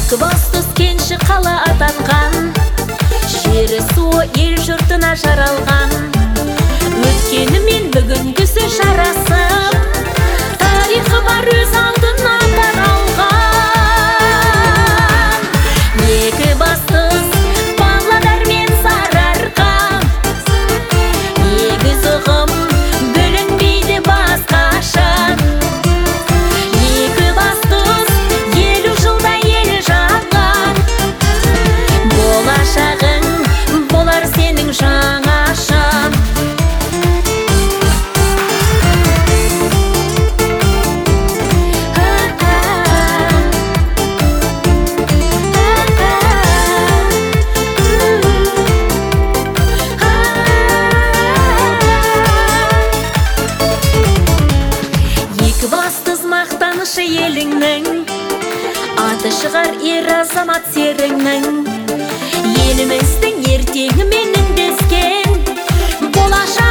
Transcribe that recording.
Екібастұз кенші қала ататқан, жері суы ел жұртына жаралған. Өткені мен бүгінгісі жарасып, тарихы бар өз алдына таралған. Екібастұз, Павлодар мен Сарыарқа, егіз ұғым бүлінбейді басқаша. Екібастұз, 50 жылда ел жаңған, болашағың болар сенің жаңаша. Екібастұз мақтанышы еліңнің, аты шығар ер азамат серіңнің. Еліміздің ертеңімен үндескен, болашақ